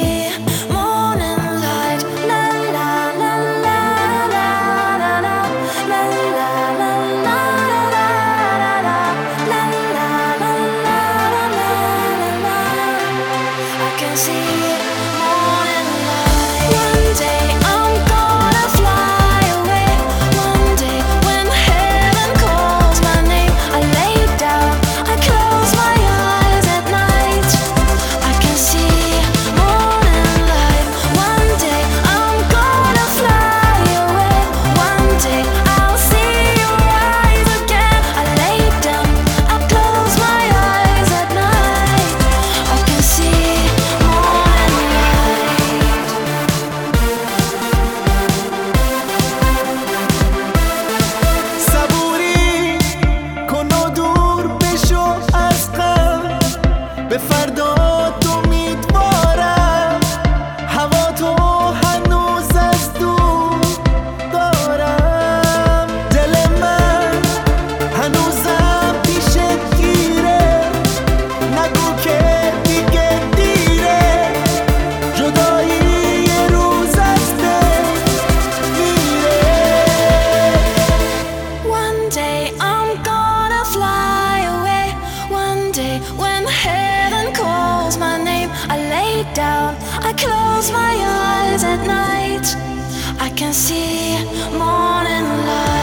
morning light. La la la la la la la la la la la la la la la la la. I can see morning light. One day I'm gonna fly away. One day when heaven calls my name, I lay down, I close my eyes at night. I can see morning light. One day I'm gonna fly away. One day I'll see you rise again. I lay down, I close my eyes at night. I can see morning light. صبوری کن و دور بشو از غم، به فردا امیدوارم، هوا تو هنوز از دور دارم. دل من هنوزم پیشت گیره، نگو که دیگه دیره، جدایی یه روز از بین میره. One day I'm gonna fly away. One day when heaven calls my name, I lay down, I close my eyes at night. I can see morning light.